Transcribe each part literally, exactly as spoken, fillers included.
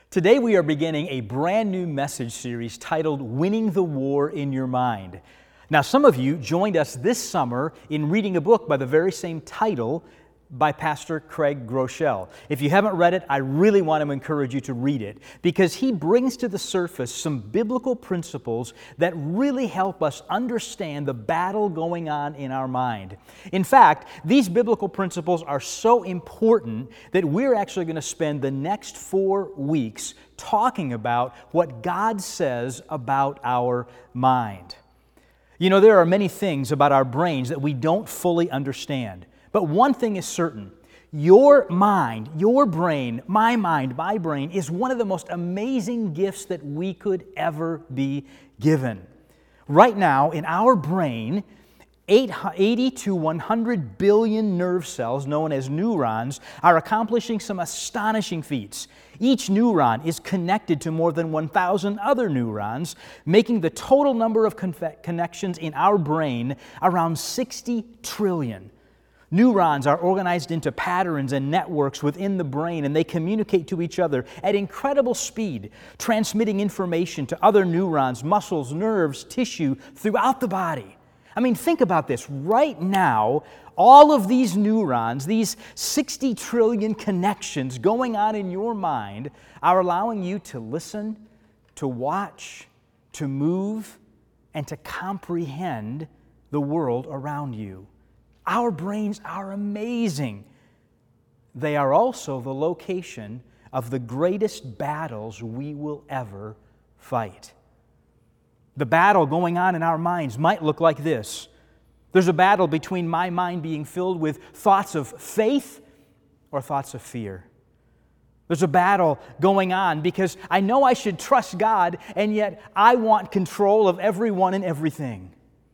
Today we are beginning a brand new message series titled Winning the War in Your Mind. Now, some of you joined us this summer in reading a book by the very same title by Pastor Craig Groeschel. If you haven't read it, I really want to encourage you to read it because he brings to the surface some biblical principles that really help us understand the battle going on in our mind. In fact, these biblical principles are so important that we're actually going to spend the next four weeks talking about what God says about our mind. You know, there are many things about our brains that we don't fully understand. But one thing is certain, your mind, your brain, my mind, my brain is one of the most amazing gifts that we could ever be given. Right now, in our brain, eighty to one hundred billion nerve cells, known as neurons, are accomplishing some astonishing feats. Each neuron is connected to more than one thousand other neurons, making the total number of confe- connections in our brain around sixty trillion. Neurons are organized into patterns and networks within the brain, and they communicate to each other at incredible speed, transmitting information to other neurons, muscles, nerves, tissue throughout the body. I mean, think about this. Right now, all of these neurons, these sixty trillion connections going on in your mind are allowing you to listen, to watch, to move, and to comprehend the world around you. Our brains are amazing. They are also the location of the greatest battles we will ever fight. The battle going on in our minds might look like this. There's a battle between my mind being filled with thoughts of faith or thoughts of fear. There's a battle going on because I know I should trust God, and yet I want control of everyone and everything.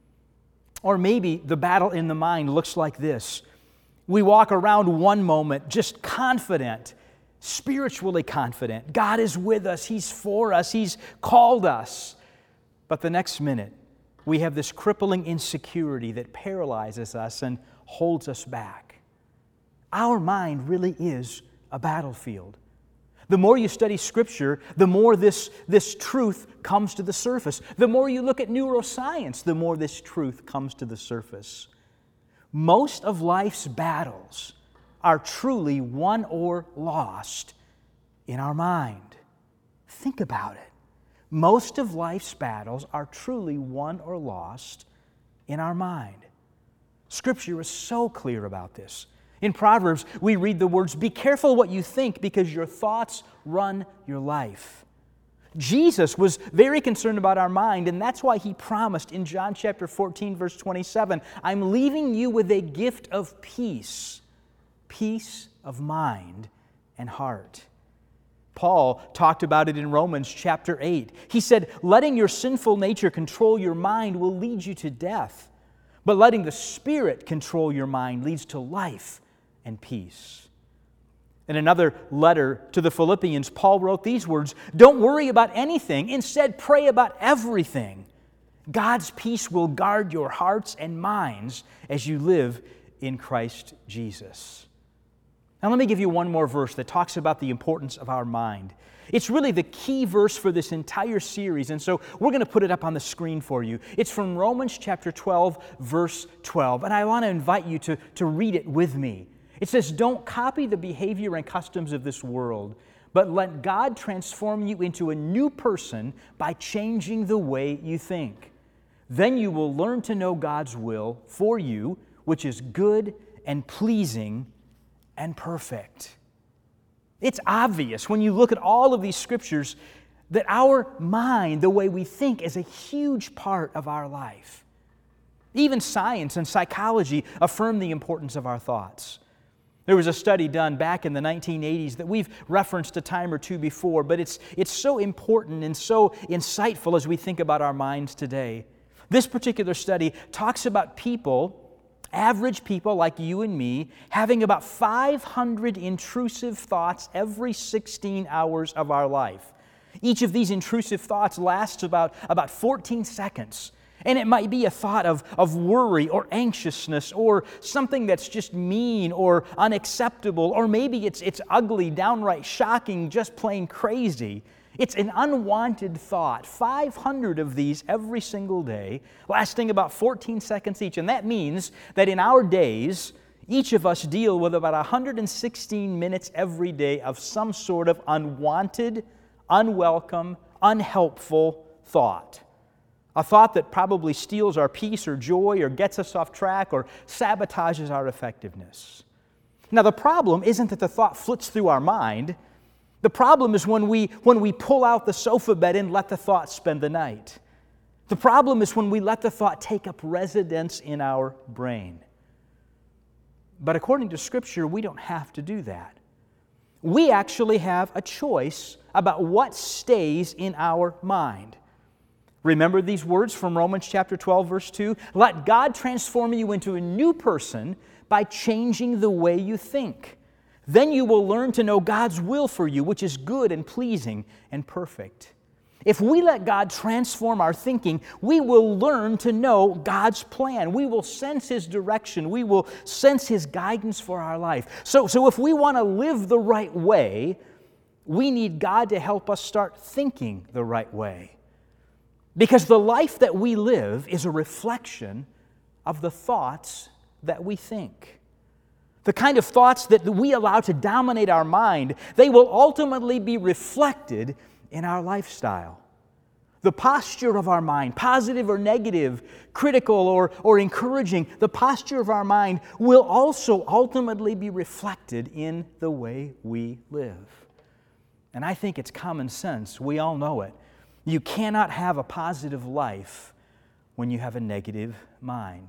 Or maybe the battle in the mind looks like this. We walk around one moment just confident, spiritually confident. God is with us. He's for us. He's called us. But the next minute, we have this crippling insecurity that paralyzes us and holds us back. Our mind really is a battlefield. The more you study Scripture, the more this, this truth comes to the surface. The more you look at neuroscience, the more this truth comes to the surface. Most of life's battles are truly won or lost in our mind. Think about it. Most of life's battles are truly won or lost in our mind. Scripture is so clear about this. In Proverbs, we read the words, "Be careful what you think, because your thoughts run your life." Jesus was very concerned about our mind, and that's why He promised in John chapter fourteen, verse twenty-seven, "I'm leaving you with a gift of peace, peace of mind and heart." Paul talked about it in Romans chapter eight. He said, "Letting your sinful nature control your mind will lead you to death, but letting the Spirit control your mind leads to life and peace." In another letter to the Philippians, Paul wrote these words, "Don't worry about anything. Instead, pray about everything. God's peace will guard your hearts and minds as you live in Christ Jesus." Now let me give you one more verse that talks about the importance of our mind. It's really the key verse for this entire series, and so we're going to put it up on the screen for you. It's from Romans chapter twelve, verse twelve, and I want to invite you to, to read it with me. It says, "Don't copy the behavior and customs of this world, but let God transform you into a new person by changing the way you think. Then you will learn to know God's will for you, which is good and pleasing and perfect." It's obvious when you look at all of these scriptures that our mind, the way we think, is a huge part of our life. Even science and psychology affirm the importance of our thoughts. There was a study done back in the nineteen eighties that we've referenced a time or two before, but it's, it's so important and so insightful as we think about our minds today. This particular study talks about people, average people like you and me, having about five hundred intrusive thoughts every sixteen hours of our life. Each of these intrusive thoughts lasts about, about fourteen seconds. And it might be a thought of, of worry or anxiousness or something that's just mean or unacceptable, or maybe it's, it's ugly, downright shocking, just plain crazy. It's an unwanted thought. five hundred of these every single day, lasting about fourteen seconds each. And that means that in our days, each of us deal with about one hundred sixteen minutes every day of some sort of unwanted, unwelcome, unhelpful thought. A thought that probably steals our peace or joy or gets us off track or sabotages our effectiveness. Now, the problem isn't that the thought flits through our mind. The problem is when we, when we pull out the sofa bed and let the thought spend the night. The problem is when we let the thought take up residence in our brain. But according to Scripture, we don't have to do that. We actually have a choice about what stays in our mind. Remember these words from Romans chapter twelve, verse two? Let God transform you into a new person by changing the way you think. Then you will learn to know God's will for you, which is good and pleasing and perfect. If we let God transform our thinking, we will learn to know God's plan. We will sense His direction. We will sense His guidance for our life. So, so if we want to live the right way, we need God to help us start thinking the right way. Because the life that we live is a reflection of the thoughts that we think. The kind of thoughts that we allow to dominate our mind, they will ultimately be reflected in our lifestyle. The posture of our mind, positive or negative, critical or, or encouraging, the posture of our mind will also ultimately be reflected in the way we live. And I think it's common sense. We all know it. You cannot have a positive life when you have a negative mind.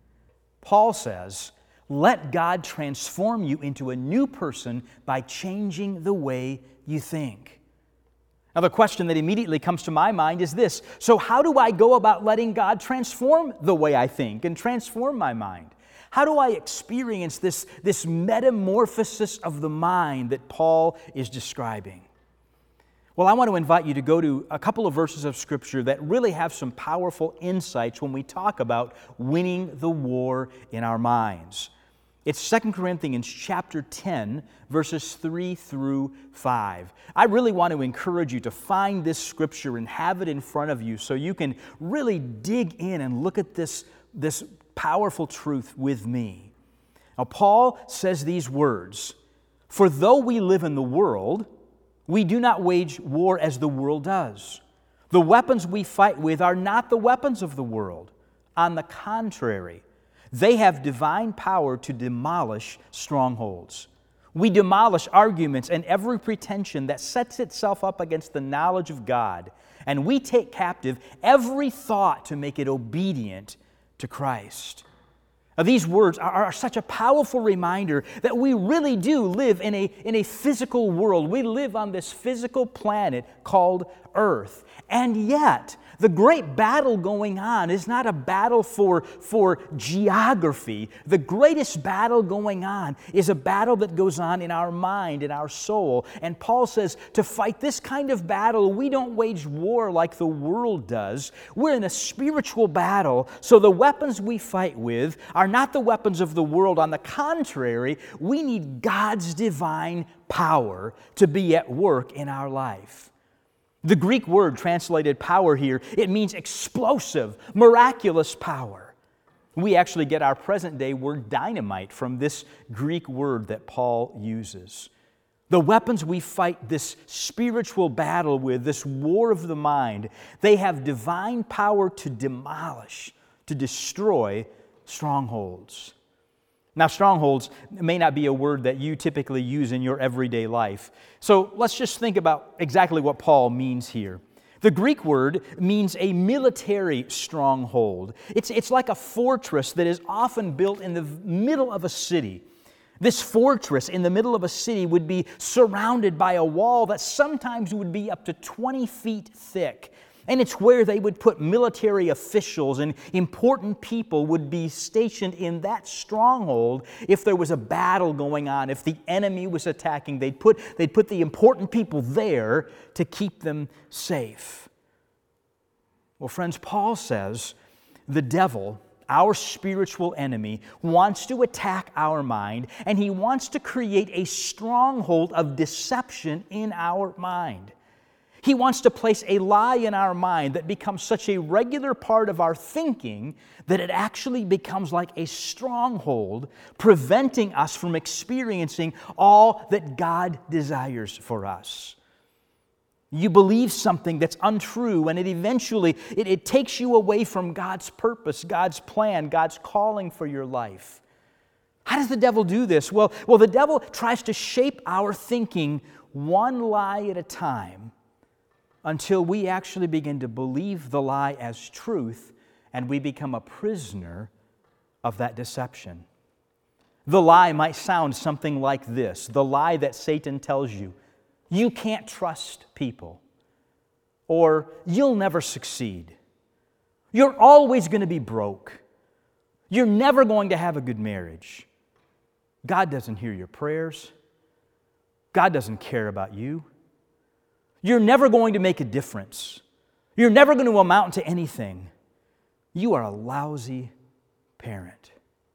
Paul says, let God transform you into a new person by changing the way you think. Now, the question that immediately comes to my mind is this: so how do I go about letting God transform the way I think and transform my mind? How do I experience this, this metamorphosis of the mind that Paul is describing? Well, I want to invite you to go to a couple of verses of Scripture that really have some powerful insights when we talk about winning the war in our minds. It's Second Corinthians chapter ten, verses three through five. I really want to encourage you to find this Scripture and have it in front of you so you can really dig in and look at this, this powerful truth with me. Now, Paul says these words, "For though we live in the world, we do not wage war as the world does. The weapons we fight with are not the weapons of the world. On the contrary, they have divine power to demolish strongholds. We demolish arguments and every pretension that sets itself up against the knowledge of God, and we take captive every thought to make it obedient to Christ." Now, these words are, are such a powerful reminder that we really do live in a, in a physical world. We live on this physical planet called Earth. And yet, the great battle going on is not a battle for, for geography. The greatest battle going on is a battle that goes on in our mind, in our soul. And Paul says to fight this kind of battle, we don't wage war like the world does. We're in a spiritual battle, so the weapons we fight with are not the weapons of the world. On the contrary, we need God's divine power to be at work in our life. The Greek word translated power here, it means explosive, miraculous power. We actually get our present day word dynamite from this Greek word that Paul uses. The weapons we fight this spiritual battle with, this war of the mind, they have divine power to demolish, to destroy strongholds. Now, strongholds may not be a word that you typically use in your everyday life. So let's just think about exactly what Paul means here. The Greek word means a military stronghold. It's, it's like a fortress that is often built in the middle of a city. This fortress in the middle of a city would be surrounded by a wall that sometimes would be up to twenty feet thick. And it's where they would put military officials and important people would be stationed in that stronghold if there was a battle going on, if the enemy was attacking. They'd put, they'd put the important people there to keep them safe. Well, friends, Paul says The devil, our spiritual enemy, wants to attack our mind, and he wants to create a stronghold of deception in our mind. He wants to place a lie in our mind that becomes such a regular part of our thinking that it actually becomes like a stronghold, preventing us from experiencing all that God desires for us. You believe something that's untrue, and it eventually it, it takes you away from God's purpose, God's plan, God's calling for your life. How does the devil do this? Well, well, the devil tries to shape our thinking one lie at a time, until we actually begin to believe the lie as truth and we become a prisoner of that deception. The lie might sound something like this, the lie that Satan tells you, you can't trust people, or you'll never succeed. You're always going to be broke. You're never going to have a good marriage. God doesn't hear your prayers. God doesn't care about you. You're never going to make a difference. You're never going to amount to anything. You are a lousy parent.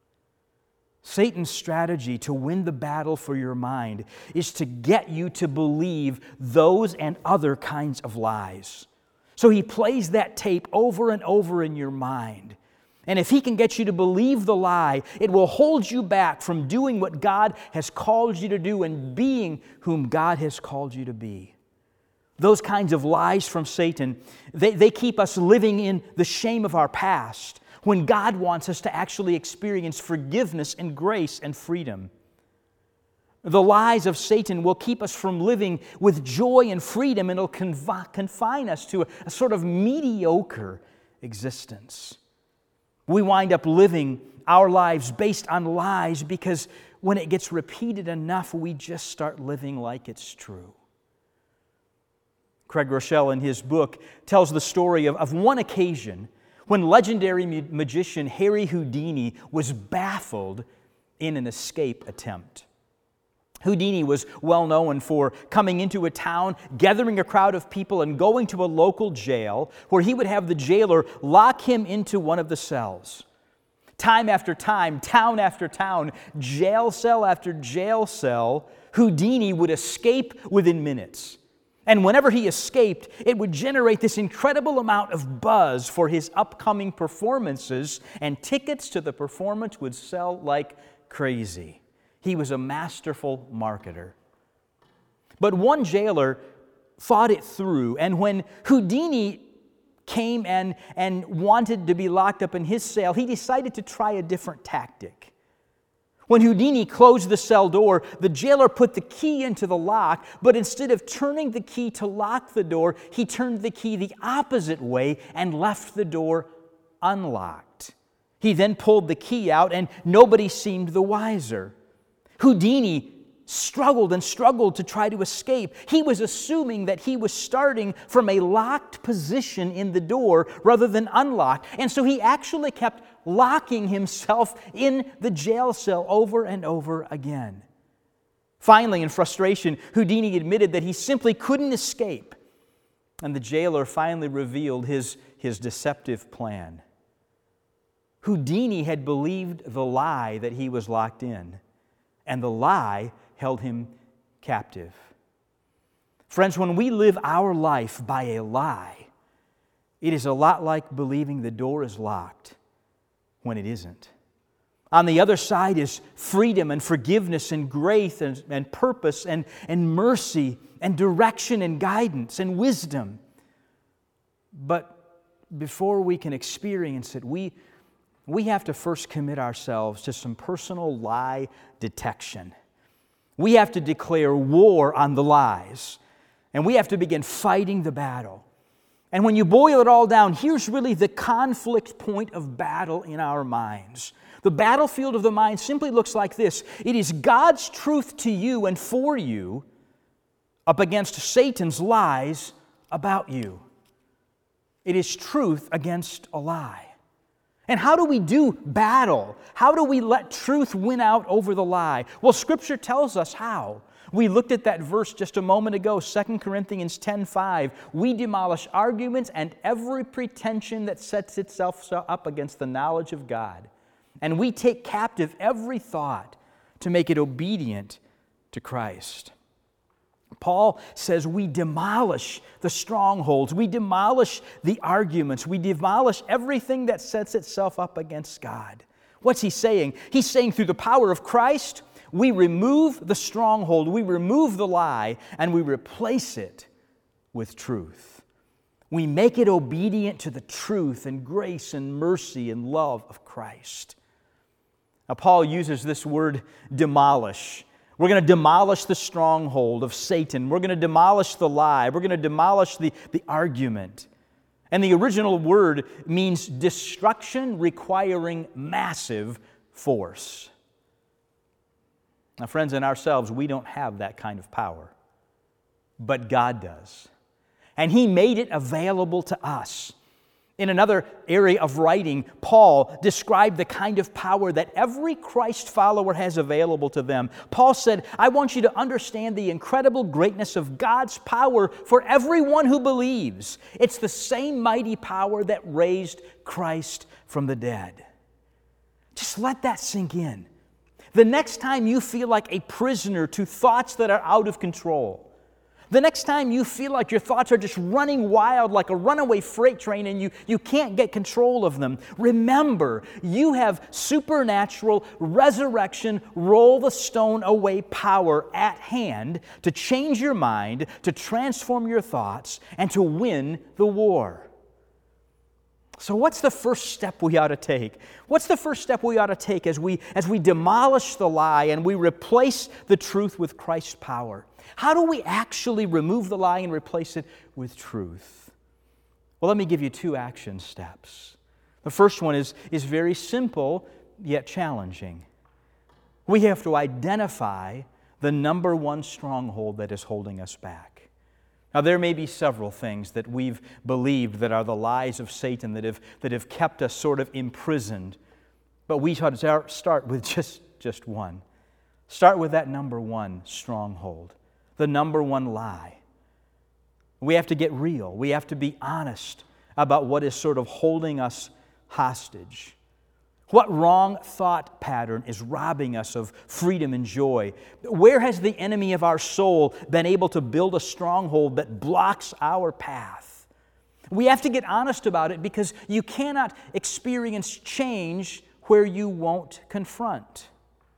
Satan's strategy to win the battle for your mind is to get you to believe those and other kinds of lies. So he plays that tape over and over in your mind. And if he can get you to believe the lie, it will hold you back from doing what God has called you to do and being whom God has called you to be. Those kinds of lies from Satan, they, they keep us living in the shame of our past when God wants us to actually experience forgiveness and grace and freedom. The lies of Satan will keep us from living with joy and freedom, and it'll confi- confine us to a, a sort of mediocre existence. We wind up living our lives based on lies because when it gets repeated enough, we just start living like it's true. Craig Rochelle, in his book, tells the story of, of one occasion when legendary mu- magician Harry Houdini was baffled in an escape attempt. Houdini was well known for coming into a town, gathering a crowd of people, and going to a local jail where he would have the jailer lock him into one of the cells. Time after time, town after town, jail cell after jail cell, Houdini would escape within minutes. And whenever he escaped, it would generate this incredible amount of buzz for his upcoming performances, and tickets to the performance would sell like crazy. He was a masterful marketer. But one jailer thought it through, and when Houdini came and, and wanted to be locked up in his cell, he decided to try a different tactic. When Houdini closed the cell door, the jailer put the key into the lock, but instead of turning the key to lock the door, he turned the key the opposite way and left the door unlocked. He then pulled the key out, and nobody seemed the wiser. Houdini struggled and struggled to try to escape. He was assuming that he was starting from a locked position in the door rather than unlocked, and so he actually kept locking himself in the jail cell over and over again. Finally, in frustration, Houdini admitted that he simply couldn't escape, and the jailer finally revealed his, his deceptive plan. Houdini had believed the lie that he was locked in, and the lie held him captive. Friends, when we live our life by a lie, it is a lot like believing the door is locked when it isn't. On the other side is freedom and forgiveness and grace and, and purpose and, and mercy and direction and guidance and wisdom. But before we can experience it, we, we have to first commit ourselves to some personal lie detection. We have to declare war on the lies, and we have to begin fighting the battle. And when you boil it all down, here's really the conflict point of battle in our minds. The battlefield of the mind simply looks like this. It is God's truth to you and for you up against Satan's lies about you. It is truth against a lie. And how do we do battle? How do we let truth win out over the lie? Well, Scripture tells us how. We looked at that verse just a moment ago, Second Corinthians ten five. We demolish arguments and every pretension that sets itself up against the knowledge of God. And we take captive every thought to make it obedient to Christ. Paul says we demolish the strongholds, we demolish the arguments, we demolish everything that sets itself up against God. What's he saying? He's saying through the power of Christ, we remove the stronghold, we remove the lie, and we replace it with truth. We make it obedient to the truth and grace and mercy and love of Christ. Now, Paul uses this word demolish. We're going to demolish the stronghold of Satan. We're going to demolish the lie. We're going to demolish the, the argument. And the original word means destruction requiring massive force. Now, friends, in ourselves, we don't have that kind of power. But God does. And He made it available to us. In another area of writing, Paul described the kind of power that every Christ follower has available to them. Paul said, I want you to understand the incredible greatness of God's power for everyone who believes. It's the same mighty power that raised Christ from the dead. Just let that sink in. The next time you feel like a prisoner to thoughts that are out of control, the next time you feel like your thoughts are just running wild like a runaway freight train and you, you can't get control of them, remember, you have supernatural resurrection, roll the stone away power at hand to change your mind, to transform your thoughts, and to win the war. So what's the first step we ought to take? What's the first step we ought to take as we, as we demolish the lie and we replace the truth with Christ's power? How do we actually remove the lie and replace it with truth? Well, let me give you two action steps. The first one is, is very simple, yet challenging. We have to identify the number one stronghold that is holding us back. Now, there may be several things that we've believed that are the lies of Satan that have, that have kept us sort of imprisoned. But we ought to start with just, just one. Start with that number one stronghold, the number one lie. We have to get real. We have to be honest about what is sort of holding us hostage. What wrong thought pattern is robbing us of freedom and joy? Where has the enemy of our soul been able to build a stronghold that blocks our path? We have to get honest about it because you cannot experience change where you won't confront.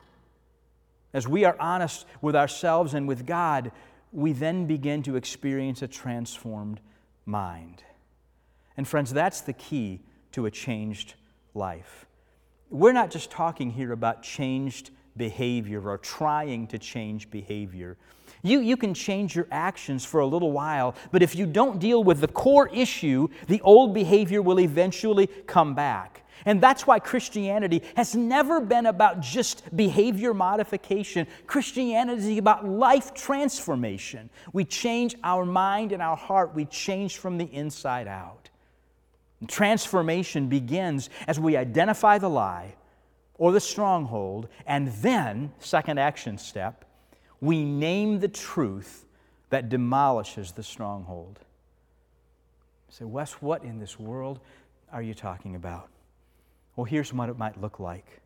As we are honest with ourselves and with God, we then begin to experience a transformed mind. And friends, that's the key to a changed life. We're not just talking here about changed behavior or trying to change behavior. You, you can change your actions for a little while, but if you don't deal with the core issue, the old behavior will eventually come back. And that's why Christianity has never been about just behavior modification. Christianity is about life transformation. We change our mind and our heart. We change from the inside out. And transformation begins as we identify the lie or the stronghold, and then, second action step, we name the truth that demolishes the stronghold. You say, Wes, what in this world are you talking about? Well, here's what it might look like.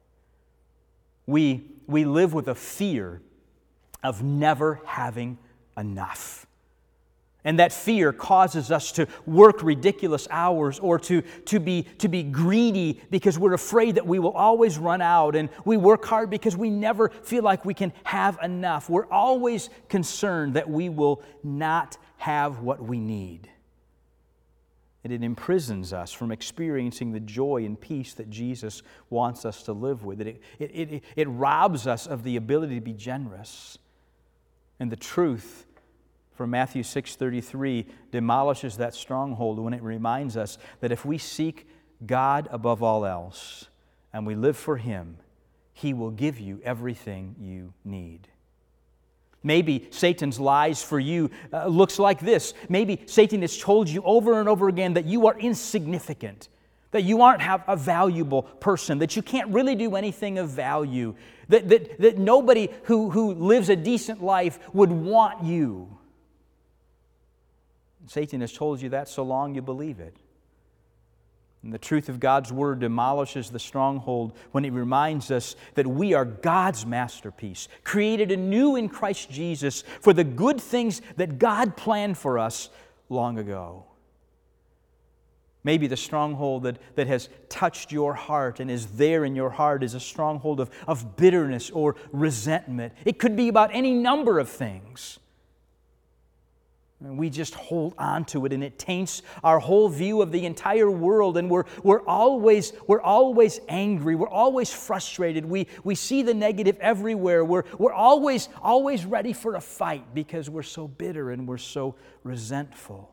We, we live with a fear of never having enough. And that fear causes us to work ridiculous hours or to, to, be, to be greedy because we're afraid that we will always run out. And we work hard because we never feel like we can have enough. We're always concerned that we will not have what we need. And it imprisons us from experiencing the joy and peace that Jesus wants us to live with. It, it, it, it robs us of the ability to be generous. And the truth from Matthew six thirty-three demolishes that stronghold when it reminds us that if we seek God above all else and we live for Him, He will give you everything you need. Maybe Satan's lies for you uh, looks like this. Maybe Satan has told you over and over again that you are insignificant, that you aren't have a valuable person, that you can't really do anything of value, that, that, that nobody who, who lives a decent life would want you. Satan has told you that so long you believe it. And the truth of God's Word demolishes the stronghold when it reminds us that we are God's masterpiece, created anew in Christ Jesus for the good things that God planned for us long ago. Maybe the stronghold that, that has touched your heart and is there in your heart is a stronghold of, of bitterness or resentment. It could be about any number of things. And we just hold on to it, and it taints our whole view of the entire world, and we're, we're, always, we're always angry. We're always frustrated. We, we see the negative everywhere. We're, we're always, always ready for a fight because we're so bitter and we're so resentful.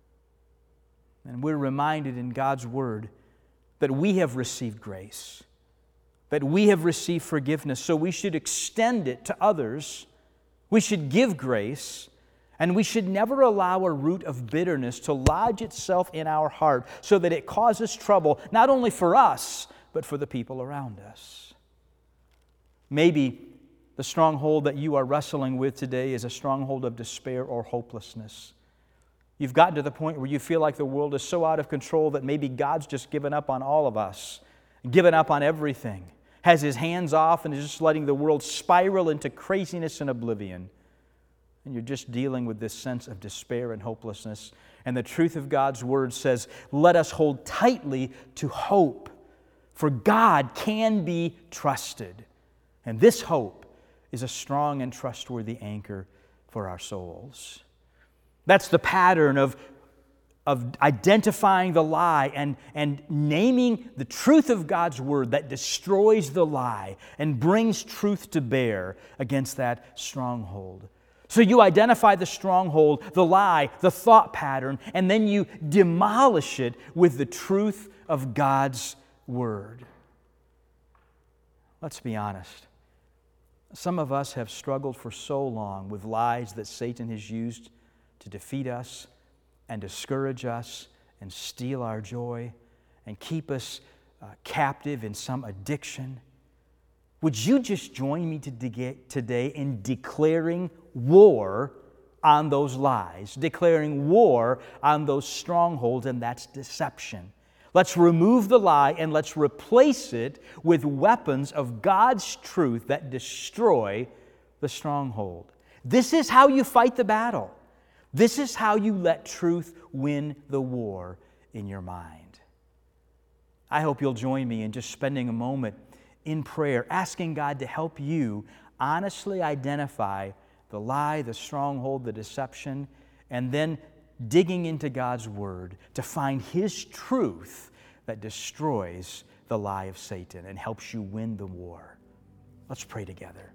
And we're reminded in God's Word that we have received grace, that we have received forgiveness, so we should extend it to others. We should give grace, and we should never allow a root of bitterness to lodge itself in our heart so that it causes trouble, not only for us, but for the people around us. Maybe the stronghold that you are wrestling with today is a stronghold of despair or hopelessness. You've gotten to the point where you feel like the world is so out of control that maybe God's just given up on all of us, given up on everything, has His hands off and is just letting the world spiral into craziness and oblivion. And you're just dealing with this sense of despair and hopelessness. And the truth of God's Word says, let us hold tightly to hope, for God can be trusted. And this hope is a strong and trustworthy anchor for our souls. That's the pattern of, of identifying the lie and, and naming the truth of God's Word that destroys the lie and brings truth to bear against that stronghold. So you identify the stronghold, the lie, the thought pattern, and then you demolish it with the truth of God's Word. Let's be honest. Some of us have struggled for so long with lies that Satan has used to defeat us and discourage us and steal our joy and keep us uh, captive in some addiction. Would you just join me today in declaring war on those lies, declaring war on those strongholds, and that's deception. Let's remove the lie and let's replace it with weapons of God's truth that destroy the stronghold. This is how you fight the battle. This is how you let truth win the war in your mind. I hope you'll join me in just spending a moment in prayer, asking God to help you honestly identify the lie, the stronghold, the deception, and then digging into God's Word to find His truth that destroys the lie of Satan and helps you win the war. Let's pray together.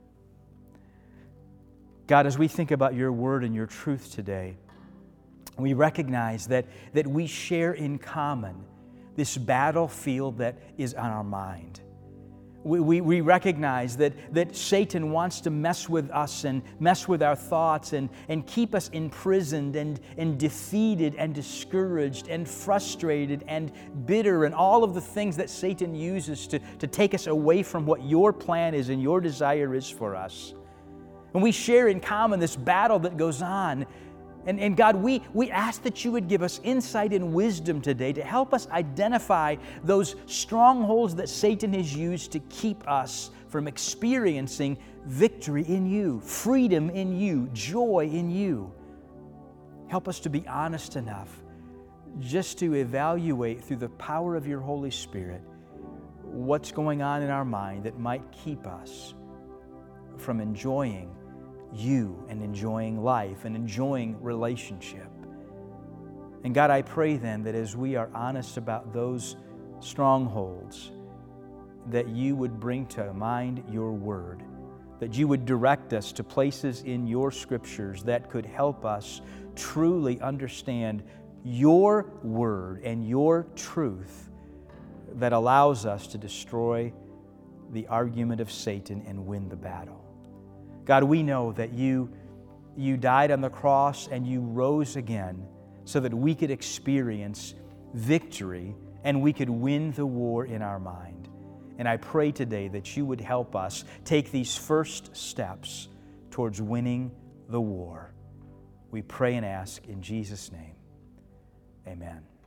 God, as we think about Your Word and Your truth today, we recognize that, that we share in common this battlefield that is on our mind. We, we, we recognize that, that Satan wants to mess with us and mess with our thoughts and, and keep us imprisoned and, and defeated and discouraged and frustrated and bitter and all of the things that Satan uses to, to take us away from what Your plan is and Your desire is for us. And we share in common this battle that goes on. And, and God, we, we ask that You would give us insight and wisdom today to help us identify those strongholds that Satan has used to keep us from experiencing victory in You, freedom in You, joy in You. Help us to be honest enough just to evaluate through the power of Your Holy Spirit what's going on in our mind that might keep us from enjoying You and enjoying life and enjoying relationship. And God, I pray then that as we are honest about those strongholds, that You would bring to mind Your Word, that You would direct us to places in Your Scriptures that could help us truly understand Your Word and Your truth that allows us to destroy the argument of Satan and win the battle. God, we know that you, you died on the cross and You rose again so that we could experience victory and we could win the war in our mind. And I pray today that you would help us take these first steps towards winning the war. We pray and ask in Jesus' name. Amen.